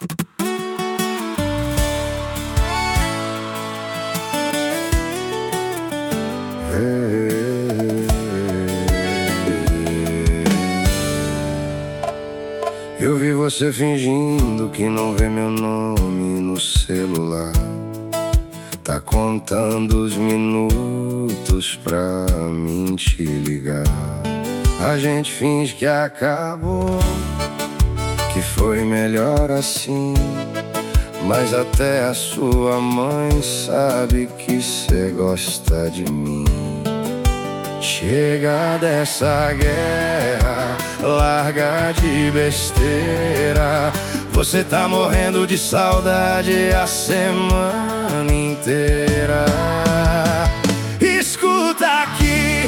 Eu vi você fingindo que não vê meu nome no celular. Tá contando os minutos pra mim te ligar. A gente finge que acabou, que foi melhor assim. Mas até a sua mãe sabe que cê gosta de mim. Chega dessa guerra, larga de besteira. Você tá morrendo de saudade a semana inteira. Escuta aqui,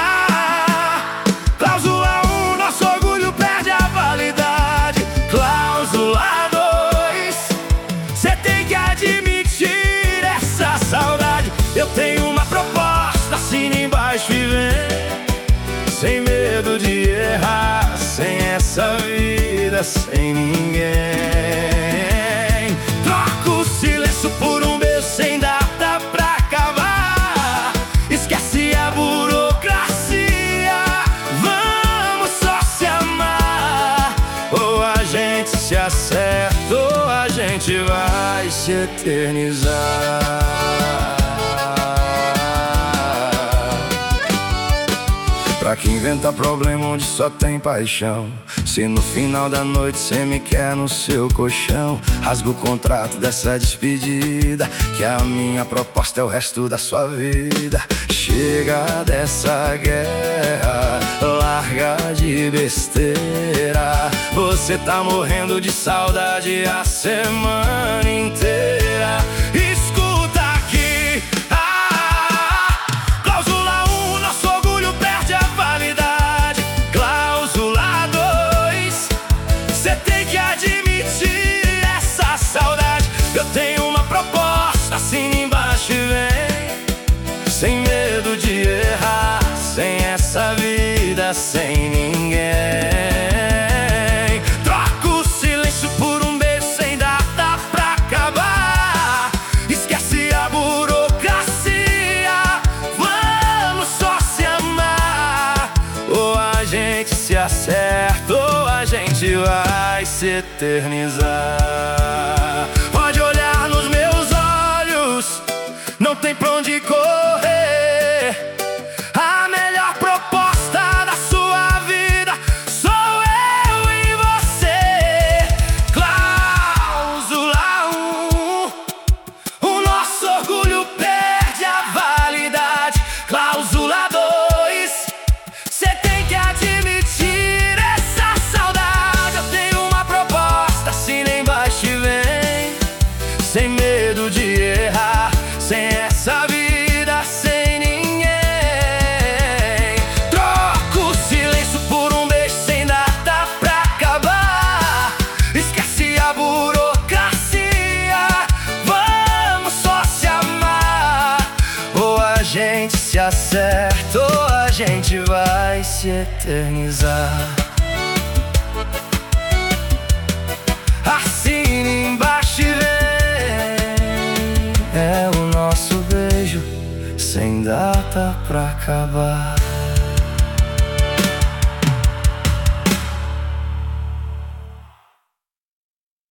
cláusula 1, nosso orgulho perde a validade. Cláusula 2, cê tem que admitir essa saudade. Eu tenho uma proposta, assina embaixo e vem, sem medo de errar, sem essa vida, sem ninguém. Troca o silêncio por um beijo sem data pra acabar. Esquece a burocracia, vamos só se amar. Ou a gente se acerta, ou a gente vai se eternizar. Pra que inventa problema onde só tem paixão? Se no final da noite cê me quer no seu colchão, rasga o contrato dessa despedida, que a minha proposta é o resto da sua vida. Chega dessa guerra, larga de besteira. Você tá morrendo de saudade a semana inteira. Escuta aqui, cláusula 1, nosso orgulho perde a validade. Cláusula 2, cê tem que admitir essa saudade. Eu tenho uma proposta, assina embaixo e vem, sem medo de errar, sem essa vida, sem ninguém. Troca o silêncio por um beijo sem data pra acabar. Esquece a burocracia, vamos só se amar. Ou a gente se acerta, ou a gente vai se eternizar. Pode olhar nos meus olhos, não tem pra onde correr. A melhor proposta da sua vida sou eu e você. Cláusula 1, o nosso orgulho perde a validade. Cláusula 2, cê tem que admitir essa saudade. Eu tenho uma proposta, assina embaixo e vem, sem medo de errar, sem essa vida, sem ninguém. Troca o silêncio por um beijo sem data pra acabar. Esquece a burocracia, vamos só se amar. Ou a gente se acerta, ou a gente vai se eternizar. Assina embaixo e vem, é o nosso beijo sem data pra acabar.